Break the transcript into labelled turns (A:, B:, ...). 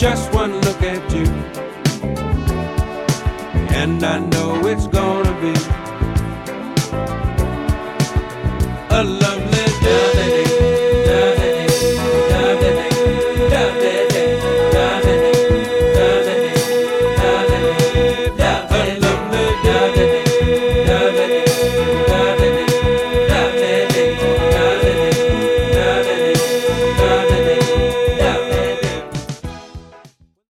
A: just one look at you, and I know it's gonna be